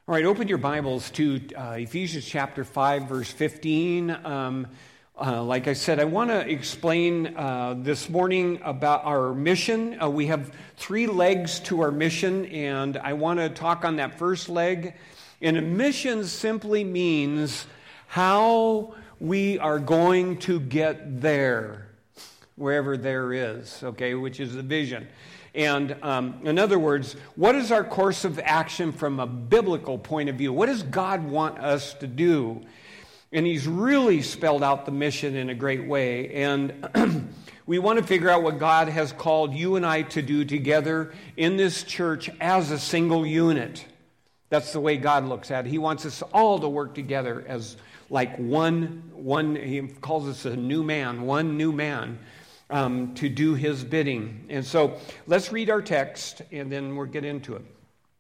All right, open your Bibles to Ephesians chapter 5, verse 15. Like I said, I want to explain this morning about our mission. We have 3 legs to our mission, and I want to talk on that first leg. And a mission simply means how we are going to get there, wherever there is, okay, which is the vision. And in other words, what is our course of action from a biblical point of view? What does God want us to do? And he's really spelled out the mission in a great way. And we want to figure out what God has called you and I to do together in this church as a single unit. That's the way God looks at it. He wants us all to work together as like one. He calls us a new man, one new man. To do his bidding. And so let's read our text and then we'll get into it.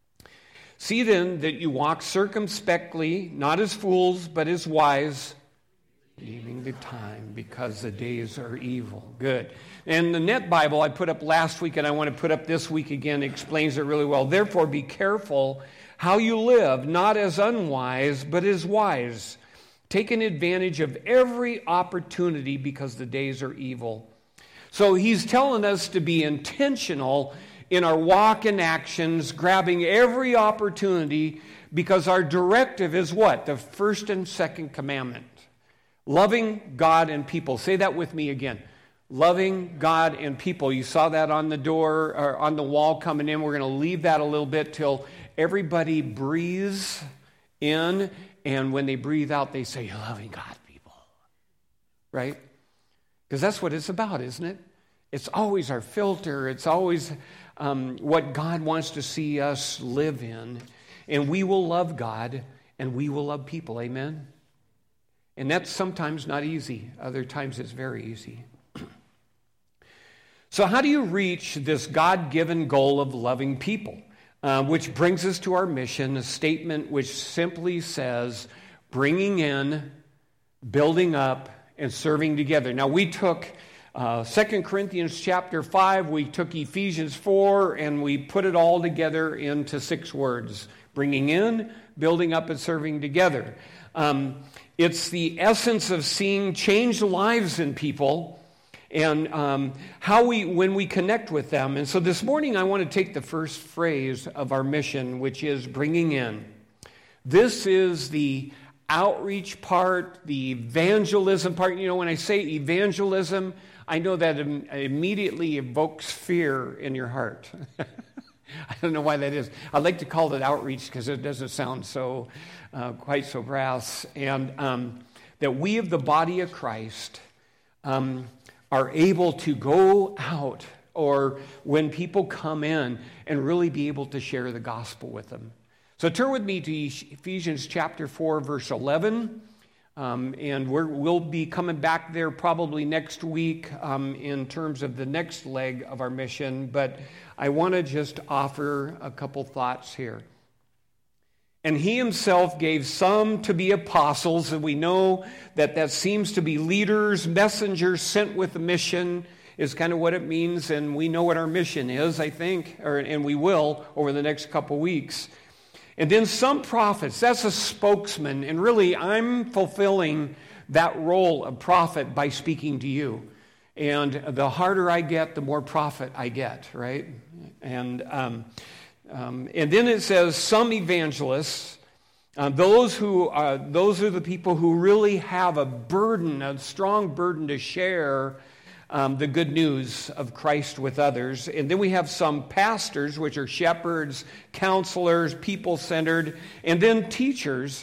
See then that you walk circumspectly, not as fools, but as wise, redeeming the time because the days are evil. Good. And the Net Bible I put up last week and I want to put up this week again explains it really well. Therefore be careful how you live, not as unwise, but as wise, taking advantage of every opportunity because the days are evil. So he's telling us to be intentional in our walk and actions, grabbing every opportunity, because our directive is what? The first and second commandment. Loving God and people. Say that with me again. Loving God and people. You saw that on the door, or on the wall coming in. We're going to leave that a little bit till everybody breathes in, and when they breathe out, they say, "You're loving God, people." Right? Because that's what it's about, isn't it? It's always our filter. It's always what God wants to see us live in. And we will love God and we will love people. Amen? And that's sometimes not easy. Other times it's very easy. So how do you reach this God-given goal of loving people? Which brings us to our mission, a statement which simply says, bringing in, building up, and serving together. Now, we took 2 Corinthians chapter 5, we took Ephesians 4, and we put it all together into 6 words. Bringing in, building up, and serving together. It's the essence of seeing changed lives in people and when we connect with them. And so this morning, I want to take the first phrase of our mission, which is bringing in. This is the outreach part, the evangelism part. You know, when I say evangelism, I know that immediately evokes fear in your heart. I don't know why that is. I like to call it outreach because it doesn't sound so quite so brass. And that we of the body of Christ are able to go out, or when people come in, and really be able to share the gospel with them. So turn with me to Ephesians chapter 4, verse 11, and we'll be coming back there probably next week in terms of the next leg of our mission, but I want to just offer a couple thoughts here. And he himself gave some to be apostles, and we know that seems to be leaders, messengers sent with a mission is kind of what it means, and we know what our mission is, I think, and we will over the next couple weeks. And then some prophets, that's a spokesman. And really, I'm fulfilling that role of prophet by speaking to you. And the harder I get, the more prophet I get, right? And then it says some evangelists, those are the people who really have a strong burden to share the good news of Christ with others. And then we have some pastors, which are shepherds, counselors, people-centered, and then teachers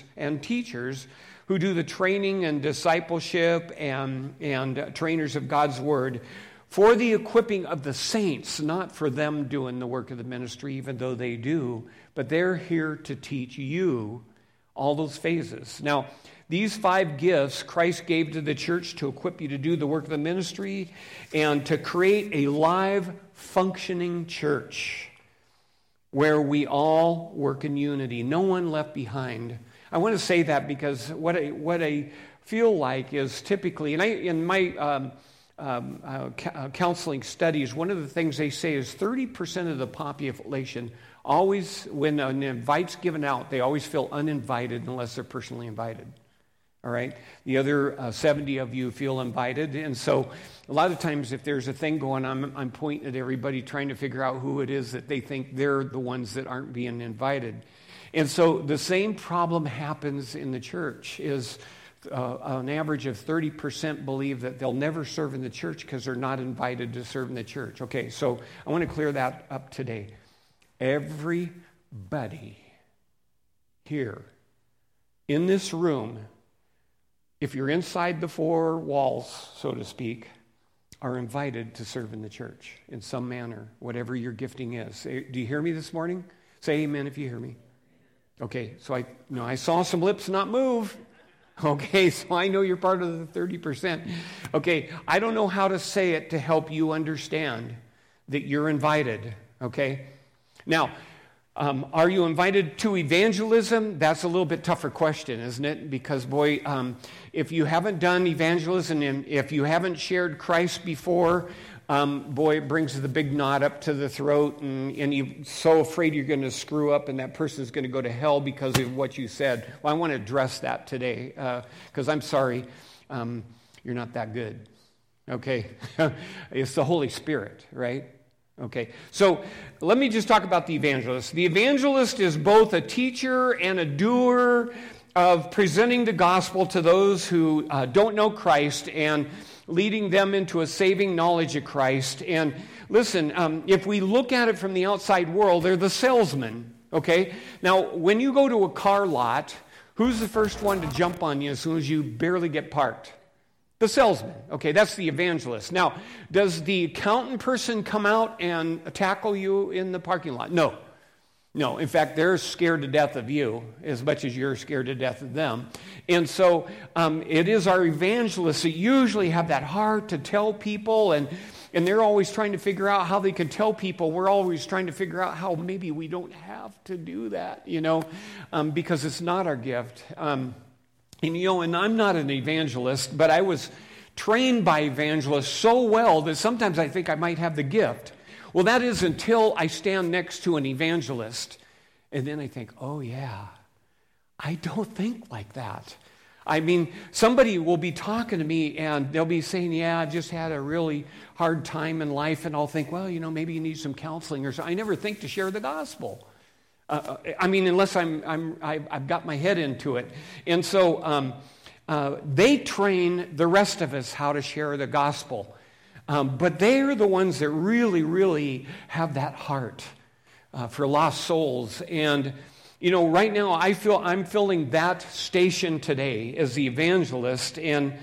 who do the training and discipleship and trainers of God's Word for the equipping of the saints, not for them doing the work of the ministry, even though they do, but they're here to teach you all those phases. Now, these 5 gifts Christ gave to the church to equip you to do the work of the ministry and to create a live, functioning church where we all work in unity. No one left behind. I want to say that because what I feel like is typically, and in my counseling studies, one of the things they say is 30% of the population always, when an invite's given out, they always feel uninvited unless they're personally invited. All right? The other 70 of you feel invited. And so a lot of times if there's a thing going on, I'm pointing at everybody trying to figure out who it is that they think they're the ones that aren't being invited. And so the same problem happens in the church is an average of 30% believe that they'll never serve in the church because they're not invited to serve in the church. Okay, so I want to clear that up today. Everybody here in this room, if you're inside the four walls, so to speak, are invited to serve in the church in some manner, whatever your gifting is. Do you hear me this morning? Say amen if you hear me. Okay, so I saw some lips not move. Okay, so I know you're part of the 30%. Okay, I don't know how to say it to help you understand that you're invited. Okay? Now, are you invited to evangelism? That's a little bit tougher question, isn't it? Because, boy, if you haven't done evangelism and if you haven't shared Christ before, boy, it brings the big knot up to the throat, and you're so afraid you're going to screw up and that person's going to go to hell because of what you said. Well, I want to address that today because I'm sorry, you're not that good. Okay? It's the Holy Spirit, right? Okay, so let me just talk about the evangelist. The evangelist is both a teacher and a doer of presenting the gospel to those who don't know Christ and leading them into a saving knowledge of Christ. And listen, if we look at it from the outside world, they're the salesman, okay? Now, when you go to a car lot, who's the first one to jump on you as soon as you barely get parked? The salesman. Okay, that's the evangelist. Now, does the accountant person come out and tackle you in the parking lot? No. No, in fact, they're scared to death of you as much as you're scared to death of them. And so it is our evangelists that usually have that heart to tell people, and they're always trying to figure out how they can tell people. We're always trying to figure out how maybe we don't have to do that, because it's not our gift. And I'm not an evangelist, but I was trained by evangelists so well that sometimes I think I might have the gift. Well, that is until I stand next to an evangelist. And then I think, oh yeah, I don't think like that. I mean, somebody will be talking to me and they'll be saying, yeah, I've just had a really hard time in life. And I'll think, well, maybe you need some counseling or something. I never think to share the gospel. Unless I've got my head into it. And so they train the rest of us how to share the gospel. But they're the ones that really, really have that heart for lost souls. And, right now I'm filling that station today as the evangelist. And,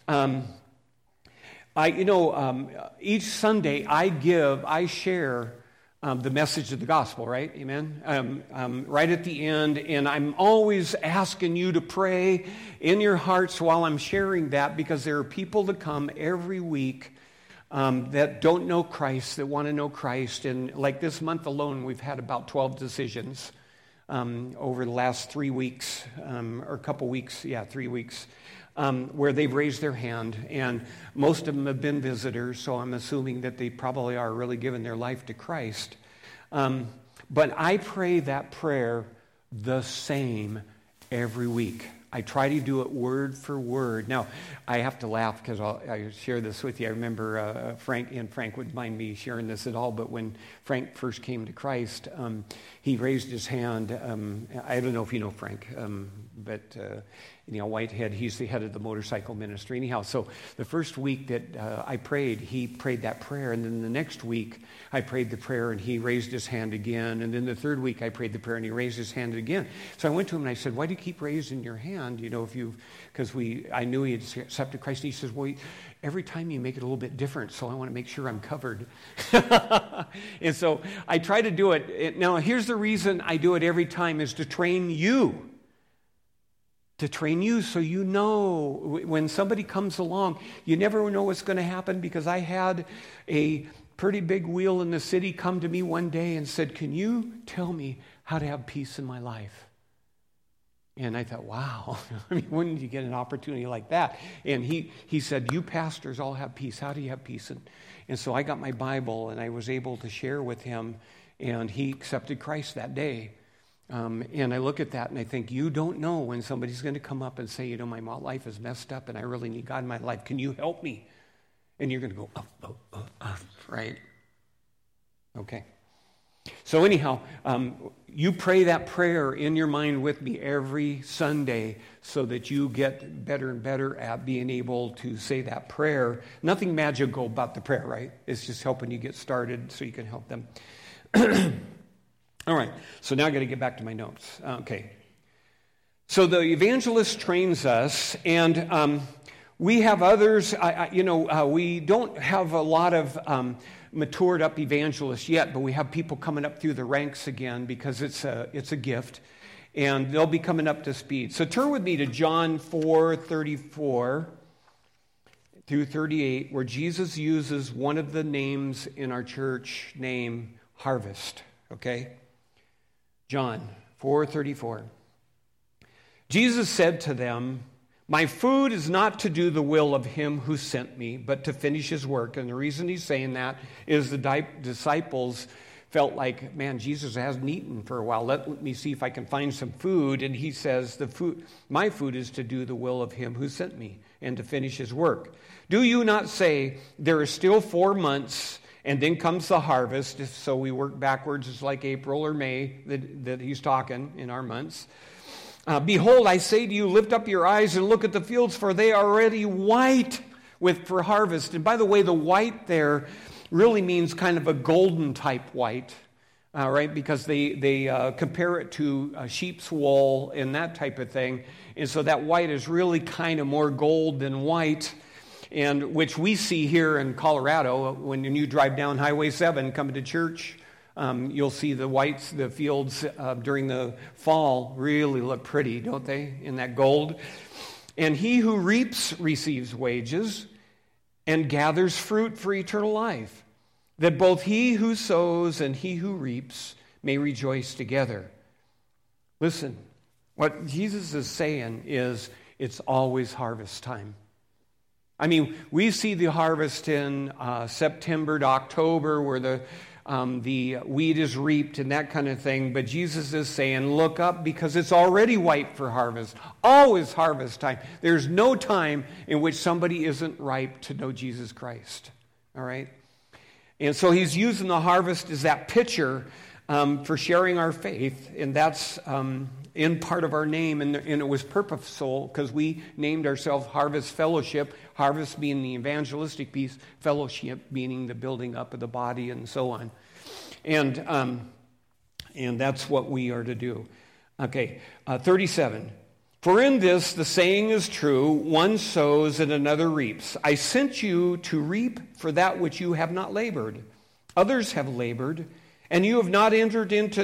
each Sunday I share the message of the gospel, right? Amen? Right at the end. And I'm always asking you to pray in your hearts while I'm sharing that, because there are people that come every week that don't know Christ, that want to know Christ. And like this month alone, we've had about 12 decisions over the last 3 weeks, or a couple weeks, 3 weeks, where they've raised their hand. And most of them have been visitors, so I'm assuming that they probably are really giving their life to Christ. But I pray that prayer the same every week. I try to do it word for word. Now, I have to laugh because I share this with you. I remember Frank wouldn't mind me sharing this at all, but when Frank first came to Christ, he raised his hand. I don't know if you know Frank, but Whitehead, he's the head of the motorcycle ministry. Anyhow, so the first week that I prayed, he prayed that prayer, and then the next week I prayed the prayer and he raised his hand again, and then the third week I prayed the prayer and he raised his hand again. So I went to him and I said, why do you keep raising your hand? Because I knew he had accepted Christ. And he says, well, every time you make it a little bit different, so I want to make sure I'm covered. And so I try to do it. Now, here's the reason I do it every time is to train you. To train you so you know when somebody comes along, you never know what's going to happen, because I had a pretty big wheel in the city come to me one day and said, can you tell me how to have peace in my life? And I thought, wow, when did you get an opportunity like that? And he said, you pastors all have peace. How do you have peace? And so I got my Bible and I was able to share with him. And he accepted Christ that day. And I look at that and I think, you don't know when somebody's going to come up and say, my life is messed up and I really need God in my life. Can you help me? And you're going to go, right? Okay. So anyhow, you pray that prayer in your mind with me every Sunday so that you get better and better at being able to say that prayer. Nothing magical about the prayer, right? It's just helping you get started so you can help them. All right, so now I got to get back to my notes. Okay. So the evangelist trains us, and we have others. We don't have a lot of matured up evangelists yet, but we have people coming up through the ranks again because it's a gift, and they'll be coming up to speed. So turn with me to John 4:34 through 38, where Jesus uses one of the names in our church name, Harvest. Okay, John 4:34. Jesus said to them, "My food is not to do the will of him who sent me, but to finish his work." And the reason he's saying that is the disciples felt like, man, Jesus hasn't eaten for a while. Let me see if I can find some food. And he says, my food is to do the will of him who sent me and to finish his work. Do you not say, there is still 4 months and then comes the harvest? So we work backwards. It's like April or May that he's talking in our months. Behold, I say to you, lift up your eyes and look at the fields, for they are already white for harvest. And by the way, the white there really means kind of a golden type white, right? Because they compare it to sheep's wool and that type of thing. And so that white is really kind of more gold than white, and which we see here in Colorado when you drive down Highway 7 coming to church. You'll see the fields during the fall really look pretty, don't they, in that gold? And he who reaps receives wages and gathers fruit for eternal life, that both he who sows and he who reaps may rejoice together. Listen, what Jesus is saying is it's always harvest time. I mean, we see the harvest in September to October where the wheat is reaped and that kind of thing. But Jesus is saying, look up because it's already white for harvest. Always harvest time. There's no time in which somebody isn't ripe to know Jesus Christ. All right? And so he's using the harvest as that picture for sharing our faith. And that's in part of our name. And it was purposeful because we named ourselves Harvest Fellowship. Harvest being the evangelistic piece, fellowship meaning the building up of the body and so on. And that's what we are to do. Okay, 37. For in this the saying is true, one sows and another reaps. I sent you to reap for that which you have not labored. Others have labored, and you have not entered into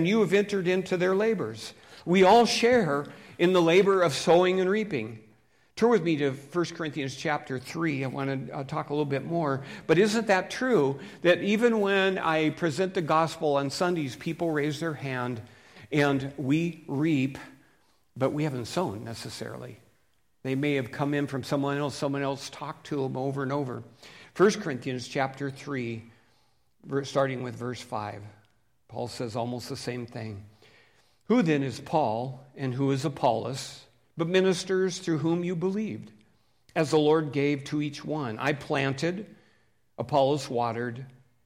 their labors. We all share in the labor of sowing and reaping. Turn with me to 1 Corinthians chapter 3. I want to talk a little bit more. But isn't that true that even when I present the gospel on Sundays, people raise their hand and we reap, but we haven't sown necessarily. They may have come in from someone else talked to them over and over. 1 Corinthians chapter 3, starting with verse 5. Paul says almost the same thing. Who then is Paul and who is Apollos, but ministers through whom you believed, as the Lord gave to each one? I planted, Apollos watered,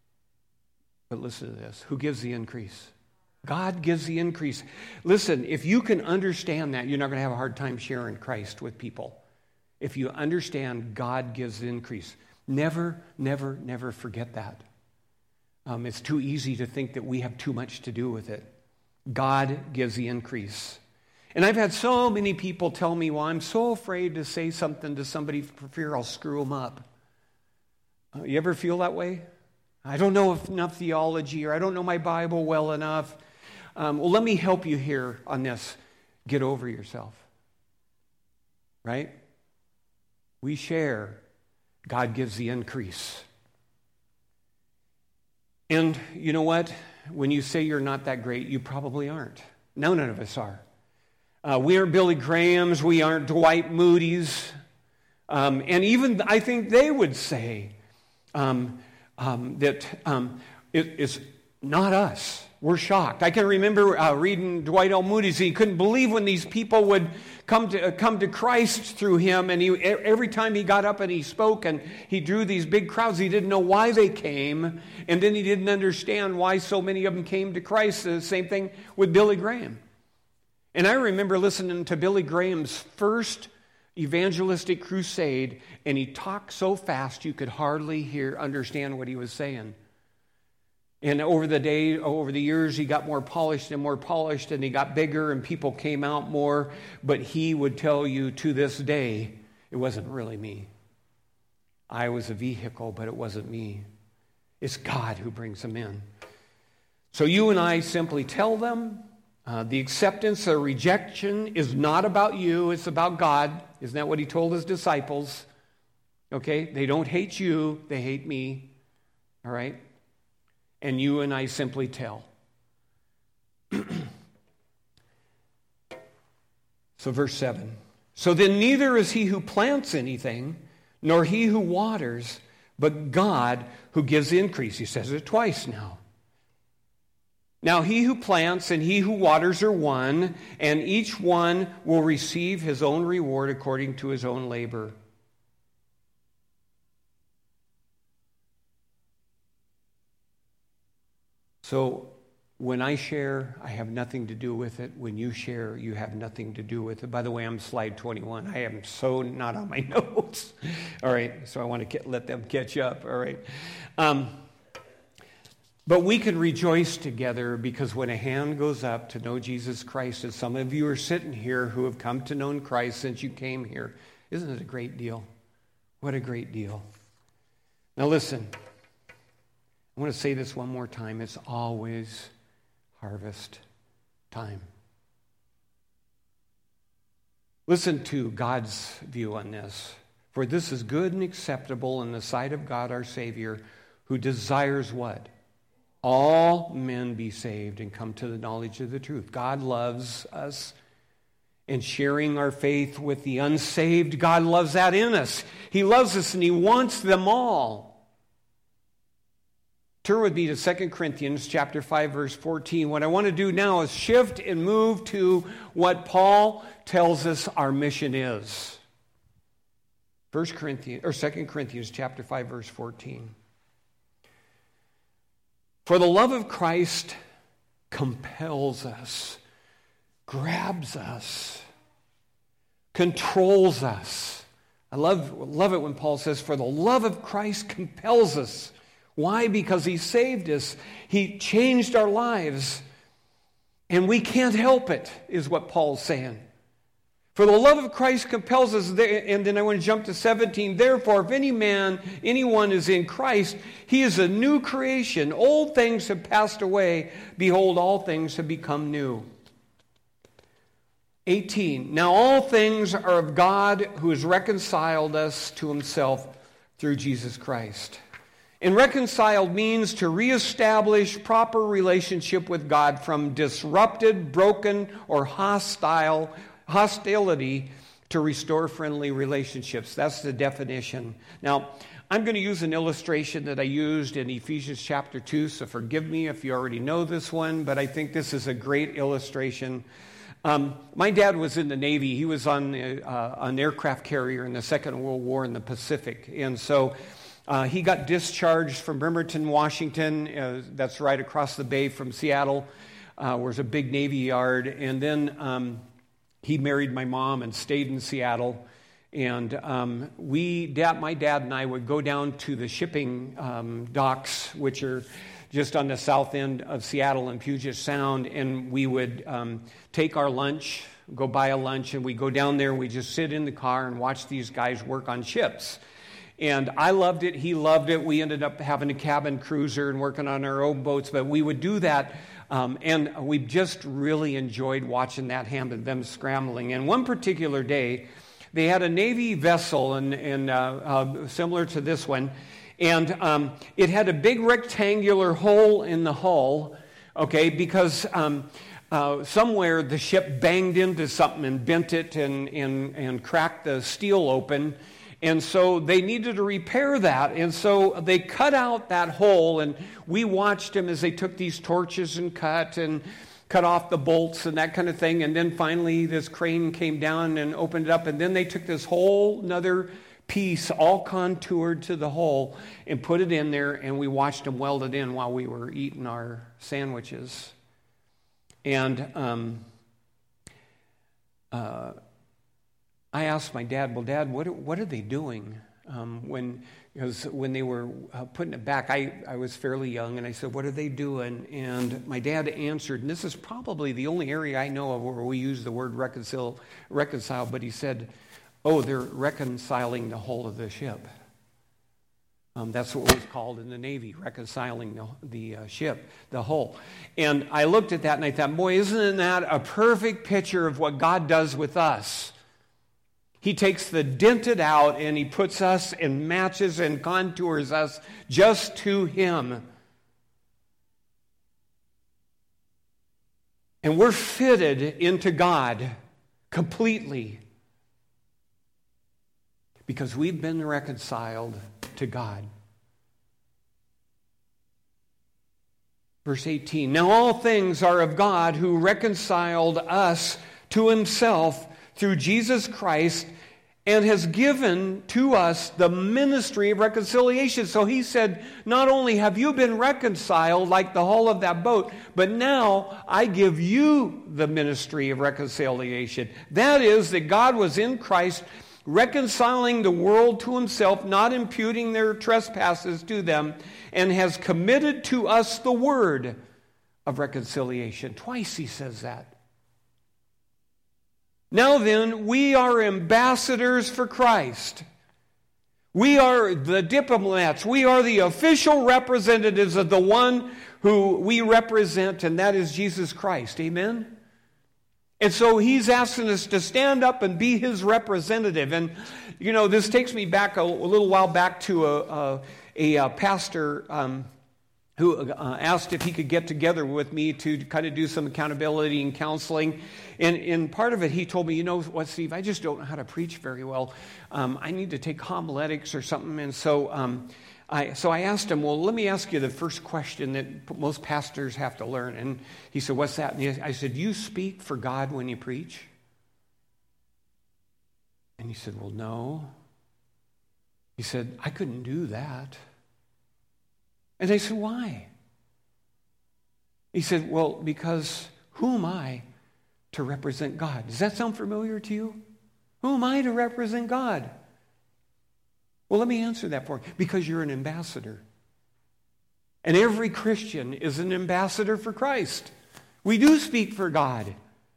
but listen to this. Who gives the increase? God gives the increase. Listen, if you can understand that, you're not going to have a hard time sharing Christ with people. If you understand God gives the increase. Never, never, never forget that. It's too easy to think that we have too much to do with it. God gives the increase. And I've had so many people tell me, well, I'm so afraid to say something to somebody for fear I'll screw them up. You ever feel that way? I don't know enough theology, or I don't know my Bible well enough. Well, let me help you here on this. Get over yourself. Right? We share. God gives the increase. And you know what? When you say you're not that great, you probably aren't. No, none of us are. We aren't Billy Grahams. We aren't Dwight Moody's. And even I think they would say that it's Not us. We're shocked. I can remember reading Dwight L. Moody's. He couldn't believe when these people would come to Christ through him. And every time he got up and he spoke and he drew these big crowds, he didn't know why they came. And then he didn't understand why so many of them came to Christ. The same thing with Billy Graham. And I remember listening to Billy Graham's first evangelistic crusade, and he talked so fast you could hardly understand what he was saying. And over the years, he got more polished, and he got bigger, and people came out more. But he would tell you to this day, it wasn't really me. I was a vehicle, but it wasn't me. It's God who brings them in. So you and I simply tell them, the acceptance or rejection is not about you, it's about God. Isn't that what he told his disciples? Okay, they don't hate you, they hate me. All right? And you and I simply tell. So verse 7. So then neither is he who plants anything, nor he who waters, but God who gives the increase. He says it twice now. Now he who plants and he who waters are one, and each one will receive his own reward according to his own labor. So when I share, I have nothing to do with it. When you share, you have nothing to do with it. By the way, I'm slide 21. I am so not on my notes. All right, so I want to let them catch up. All right. But we can rejoice together because when a hand goes up to know Jesus Christ, and some of you are sitting here who have come to know Christ since you came here, isn't it a great deal? What a great deal. Now listen. I want to say this one more time. It's always harvest time. Listen to God's view on this. For this is good and acceptable in the sight of God our Savior, who desires what? All men be saved and come to the knowledge of the truth. God loves us. And sharing our faith with the unsaved, God loves that in us. He loves us and he wants them all. Turn with me to 2 Corinthians chapter 5, verse 14. What I want to do now is shift and move to what Paul tells us our mission is. 2 Corinthians chapter 5, verse 14. For the love of Christ compels us, grabs us, controls us. I love it when Paul says, for the love of Christ compels us. Why? Because he saved us. He changed our lives. And we can't help it, is what Paul's saying. For the love of Christ compels us. And then I want to jump to 17. Therefore, if anyone is in Christ, he is a new creation. Old things have passed away. Behold, all things have become new. 18. Now all things are of God, who has reconciled us to himself through Jesus Christ. And reconciled means to reestablish proper relationship with God from disrupted, broken, or hostility to restore friendly relationships. That's the definition. Now, I'm going to use an illustration that I used in Ephesians chapter 2, so forgive me if you already know this one, but I think this is a great illustration. My dad was in the Navy. He was on an aircraft carrier in the Second World War in the Pacific, and so he got discharged from Bremerton, Washington. That's right across the bay from Seattle. There's a big Navy yard. And then he married my mom and stayed in Seattle. And my dad and I would go down to the shipping docks, which are just on the south end of Seattle and Puget Sound. And we would take our lunch, go buy a lunch, and we go down there and we just sit in the car and watch these guys work on ships. And I loved it. He loved it. We ended up having a cabin cruiser and working on our own boats. But we would do that. And we just really enjoyed watching that and them scrambling. And one particular day, they had a Navy vessel and similar to this one. And it had a big rectangular hole in the hull, okay, because somewhere the ship banged into something and bent it and cracked the steel open. And so they needed to repair that. And so they cut out that hole, and we watched them as they took these torches and cut off the bolts and that kind of thing. And then finally this crane came down and opened it up. And then they took this whole another piece, all contoured to the hole, and put it in there. And we watched them weld it in while we were eating our sandwiches. And I asked my dad, well, Dad, what are they doing? Because when they were putting it back, I was fairly young, and I said, what are they doing? And my dad answered, and this is probably the only area I know of where we use the word reconcile, but he said, oh, they're reconciling the hull of the ship. That's what it was called in the Navy, reconciling the ship, the hull. And I looked at that and I thought, boy, isn't that a perfect picture of what God does with us? He takes the dented out and he puts us and matches and contours us just to him. And we're fitted into God completely because we've been reconciled to God. Verse 18, now all things are of God who reconciled us to himself through Jesus Christ and has given to us the ministry of reconciliation. So he said, not only have you been reconciled like the hull of that boat, but now I give you the ministry of reconciliation. That is, that God was in Christ reconciling the world to himself, not imputing their trespasses to them, and has committed to us the word of reconciliation. Twice he says that. Now then, we are ambassadors for Christ. We are the diplomats. We are the official representatives of the one who we represent, and that is Jesus Christ. Amen? And so he's asking us to stand up and be his representative. And, you know, this takes me back a little while back to a pastor who asked if he could get together with me to kind of do some accountability and counseling. And in part of it, he told me, you know what, Steve, I just don't know how to preach very well. I need to take homiletics or something. And so I asked him, well, let me ask you the first question that most pastors have to learn. And he said, what's that? And I said, you speak for God when you preach? And he said, well, no. He said, I couldn't do that. And I said, why? He said, well, because who am I to represent God? Does that sound familiar to you? Who am I to represent God? Well, let me answer that for you. Because you're an ambassador. And every Christian is an ambassador for Christ. We do speak for God.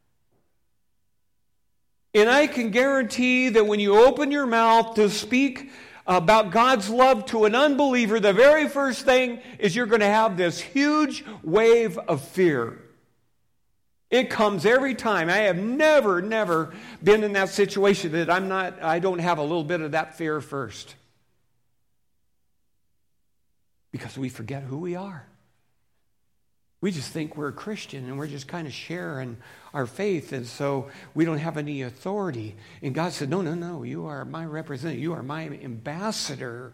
And I can guarantee that when you open your mouth to speak about God's love to an unbeliever, the very first thing is you're going to have this huge wave of fear. It comes every time. I have never been in that situation that I don't have a little bit of that fear first. Because we forget who we are. We just think we're a Christian and we're just kind of sharing our faith, and so we don't have any authority. And God said, no, you are my representative. You are my ambassador.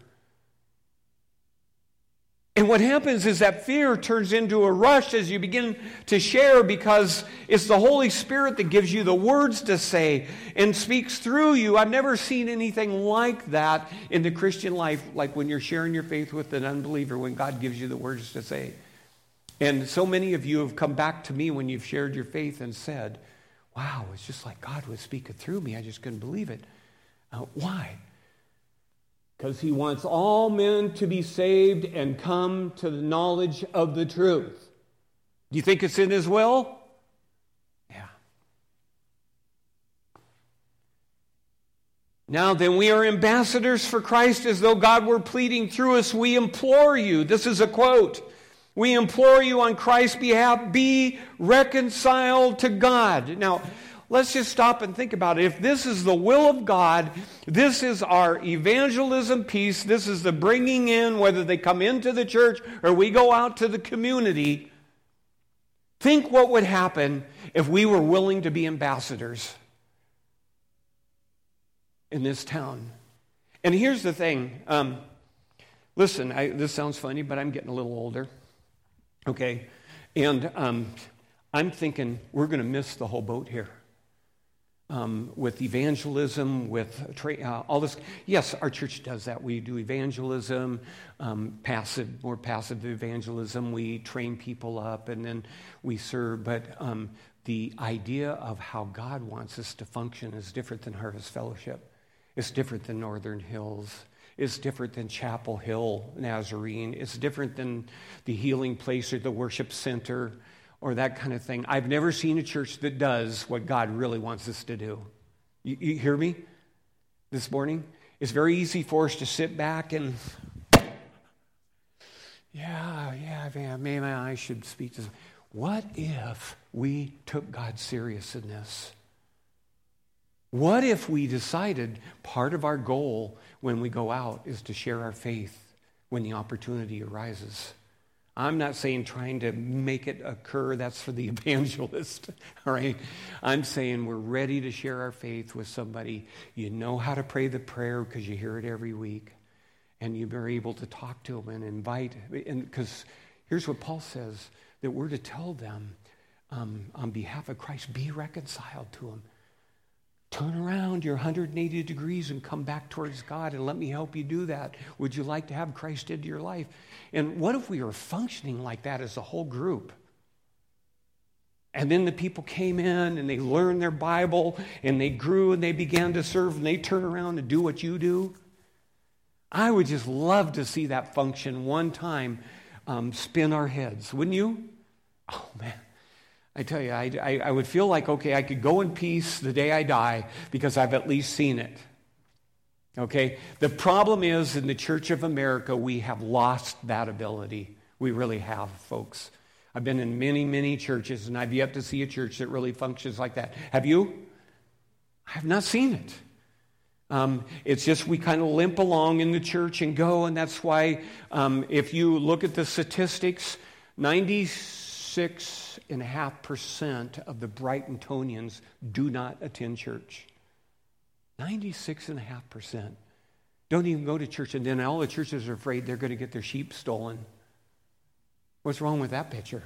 And what happens is that fear turns into a rush as you begin to share, because it's the Holy Spirit that gives you the words to say and speaks through you. I've never seen anything like that in the Christian life, like when you're sharing your faith with an unbeliever, when God gives you the words to say. And so many of you have come back to me when you've shared your faith and said, wow, it's just like God was speaking through me. I just couldn't believe it. Why? Because he wants all men to be saved and come to the knowledge of the truth. Do you think it's in his will? Yeah. Now then, we are ambassadors for Christ as though God were pleading through us. We implore you, this is a quote, we implore you on Christ's behalf, be reconciled to God. Now, let's just stop and think about it. If this is the will of God, this is our evangelism piece, this is the bringing in, whether they come into the church or we go out to the community. Think what would happen if we were willing to be ambassadors in this town. And here's the thing. Listen, this sounds funny, but I'm getting a little older. Okay? And I'm thinking we're going to miss the whole boat here. With evangelism, with all this. Yes, our church does that. We do evangelism, more passive evangelism. We train people up and then we serve. But the idea of how God wants us to function is different than Harvest Fellowship. It's different than Northern Hills. It's different than Chapel Hill Nazarene. It's different than the Healing Place or the Worship Center or that kind of thing. I've never seen a church that does what God really wants us to do. You hear me this morning? It's very easy for us to sit back and, maybe I should speak to. What if we took God serious in this? What if we decided part of our goal when we go out is to share our faith when the opportunity arises? I'm not saying trying to make it occur. That's for the evangelist, all right? I'm saying we're ready to share our faith with somebody. You know how to pray the prayer because you hear it every week. And you're able to talk to them and invite. Because here's what Paul says, that we're to tell them on behalf of Christ, be reconciled to him. Turn around your 180 degrees and come back towards God and let me help you do that. Would you like to have Christ into your life? And what if we were functioning like that as a whole group? And then the people came in and they learned their Bible and they grew and they began to serve and they turn around and do what you do. I would just love to see that function one time spin our heads, wouldn't you? Oh, man. I tell you, I would feel like, okay, I could go in peace the day I die because I've at least seen it. Okay? The problem is in the Church of America, we have lost that ability. We really have, folks. I've been in many, many churches, and I've yet to see a church that really functions like that. Have you? I have not seen it. It's just we kind of limp along in the church and go, and that's why if you look at the statistics, 96.5% of the Brightonians do not attend church. 96.5% don't even go to church, and then all the churches are afraid they're going to get their sheep stolen. What's wrong with that picture?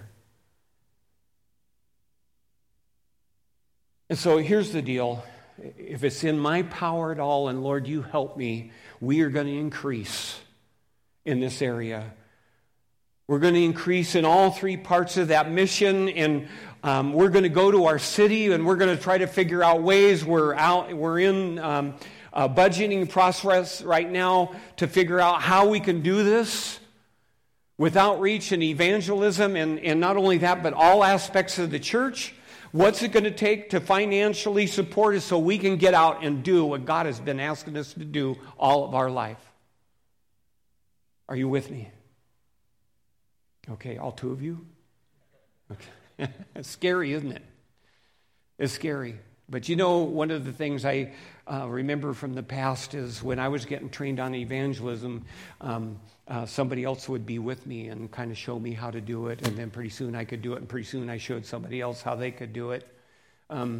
And so here's the deal. If it's in my power at all, and Lord, you help me, we are going to increase in this area. We're going to increase in all three parts of that mission, and we're going to go to our city, and we're going to try to figure out ways. We're in a budgeting process right now to figure out how we can do this with outreach and evangelism, and not only that, but all aspects of the church. What's it going to take to financially support us so we can get out and do what God has been asking us to do all of our life? Are you with me? Okay, all two of you? Okay. It's scary, isn't it? It's scary. But you know, one of the things I remember from the past is when I was getting trained on evangelism, somebody else would be with me and kind of show me how to do it, and then pretty soon I could do it, and pretty soon I showed somebody else how they could do it. We're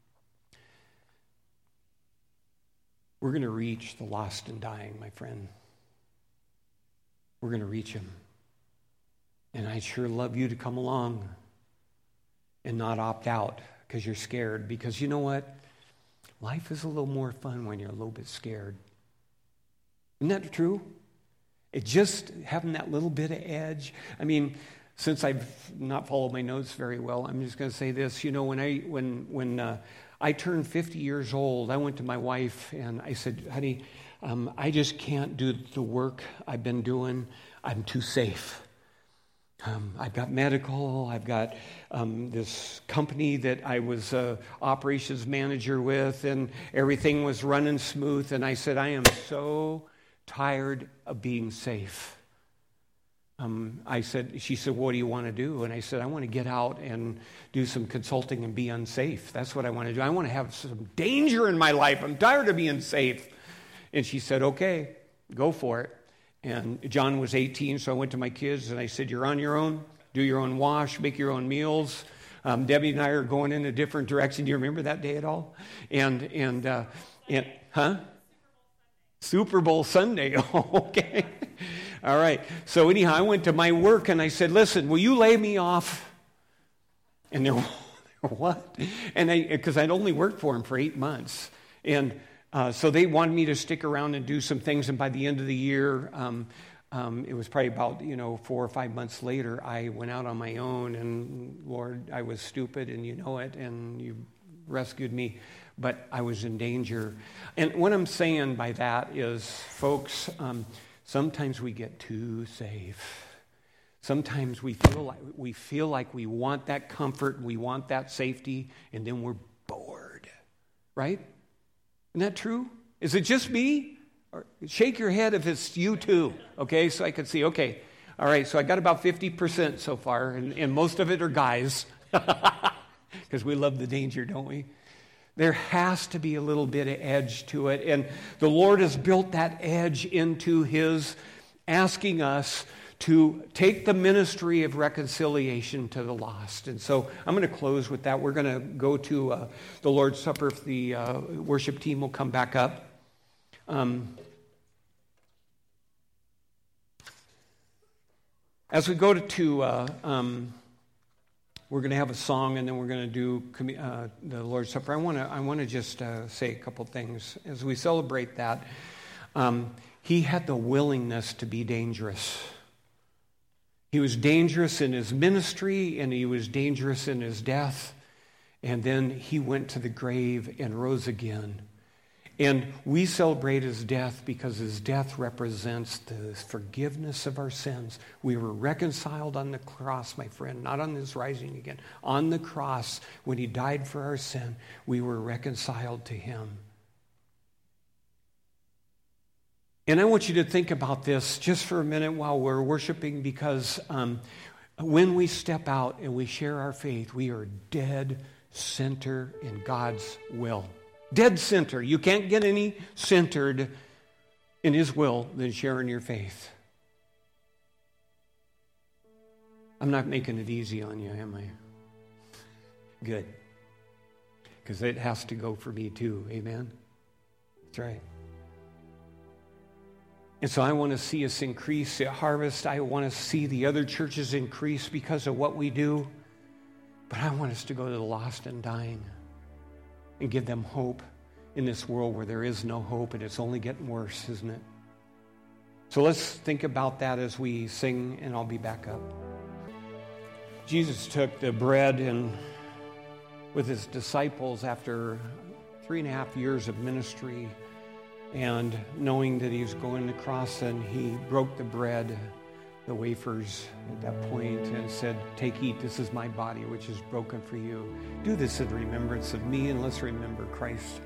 going to reach the lost and dying, my friend. We're going to reach them. And I'd sure love you to come along and not opt out because you're scared. Because you know what? Life is a little more fun when you're a little bit scared. Isn't that true? It just having that little bit of edge. I mean, since I've not followed my notes very well, I'm just going to say this. You know, when I turned 50 years old, I went to my wife and I said, honey, I just can't do the work I've been doing. I'm too safe. I've got medical, I've got this company that I was operations manager with, and everything was running smooth. And I said, I am so tired of being safe. She said, what do you want to do? And I said, I want to get out and do some consulting and be unsafe. That's what I want to do. I want to have some danger in my life. I'm tired of being safe. And she said, okay, go for it. And John was 18, so I went to my kids and I said, you're on your own. Do your own wash, make your own meals. Debbie and I are going in a different direction. Do you remember that day at all? Super Bowl Sunday. Okay. All right. So anyhow, I went to my work and I said, listen, will you lay me off? And they're, what? And because I'd only worked for them for 8 months. And so they wanted me to stick around and do some things. And by the end of the year, it was probably about, 4 or 5 months later, I went out on my own. And Lord, I was stupid and you know it. And you rescued me. But I was in danger. And what I'm saying by that is, folks, sometimes we get too safe. Sometimes we feel like we want that comfort, we want that safety, and then we're bored, right? Isn't that true? Is it just me? Or shake your head if it's you too, okay? So I can see, okay, all right, so I got about 50% so far, and most of it are guys, because we love the danger, don't we? There has to be a little bit of edge to it, and the Lord has built that edge into His asking us to take the ministry of reconciliation to the lost. And so I'm going to close with that. We're going to go to the Lord's Supper if the worship team will come back up. As we go to we're going to have a song, and then we're going to do the Lord's Supper. I want to just say a couple things as we celebrate that. He had the willingness to be dangerous. He was dangerous in his ministry, and he was dangerous in his death. And then he went to the grave and rose again. And we celebrate his death because his death represents the forgiveness of our sins. We were reconciled on the cross, my friend, not on his rising again. On the cross, when he died for our sin, we were reconciled to him. And I want you to think about this just for a minute while we're worshiping, because when we step out and we share our faith, we are dead center in God's will. Dead center. You can't get any centered in His will than sharing your faith. I'm not making it easy on you, am I? Good. Because it has to go for me too. Amen? That's right. And so I want to see us increase at Harvest. I want to see the other churches increase because of what we do. But I want us to go to the lost and dying and give them hope in this world where there is no hope, and it's only getting worse, isn't it? So let's think about that as we sing, and I'll be back up. Jesus took the bread and with his disciples after 3.5 years of ministry, and knowing that he was going to the cross, and he broke the bread, the wafers at that point, and said, "Take, eat, this is my body, which is broken for you. Do this in remembrance of me," and let's remember Christ.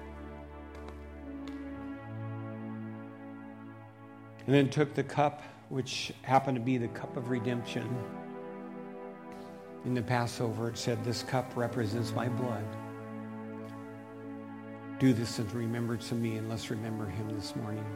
And then took the cup, which happened to be the cup of redemption. In the Passover, it said, "This cup represents my blood. Do this in remembrance of me," and let's remember him this morning.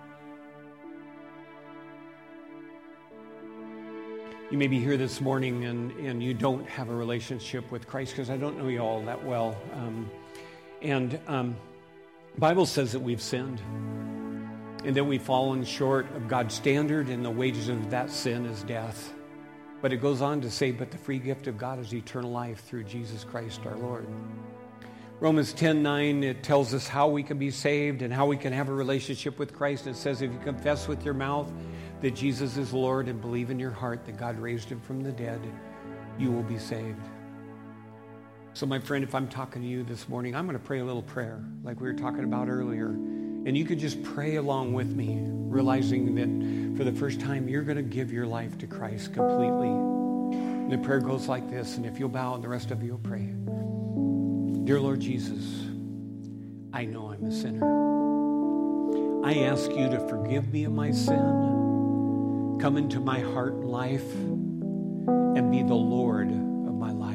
You may be here this morning and you don't have a relationship with Christ, because I don't know you all that well. The Bible says that we've sinned and that we've fallen short of God's standard, and the wages of that sin is death. But it goes on to say, but the free gift of God is eternal life through Jesus Christ our Lord. Romans 10:9, it tells us how we can be saved and how we can have a relationship with Christ. It says, if you confess with your mouth that Jesus is Lord and believe in your heart that God raised him from the dead, you will be saved. So my friend, if I'm talking to you this morning, I'm going to pray a little prayer like we were talking about earlier. And you could just pray along with me, realizing that for the first time, you're going to give your life to Christ completely. And the prayer goes like this, and if you'll bow and the rest of you will pray. Dear Lord Jesus, I know I'm a sinner. I ask you to forgive me of my sin, come into my heart and life, and be the Lord of my life.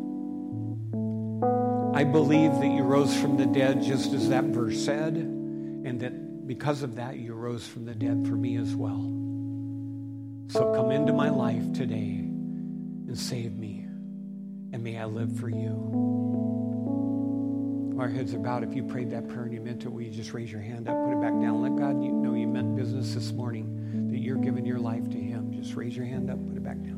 I believe that you rose from the dead, just as that verse said, and that because of that, you rose from the dead for me as well. So come into my life today and save me, and may I live for you. Our heads are bowed. If you prayed that prayer and you meant it, will you just raise your hand up, put it back down. Let God know you meant business this morning, that you're giving your life to him. Just raise your hand up, put it back down.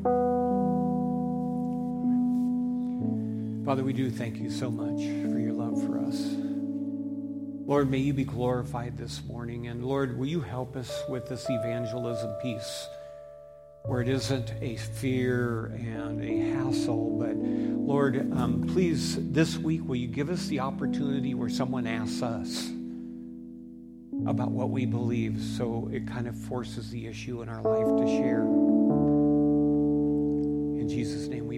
Father, we do thank you so much for your love for us. Lord, may you be glorified this morning. And Lord, will you help us with this evangelism piece, where it isn't a fear and a hassle, but Lord, please, this week, will you give us the opportunity where someone asks us about what we believe, so it kind of forces the issue in our life to share. In Jesus' name we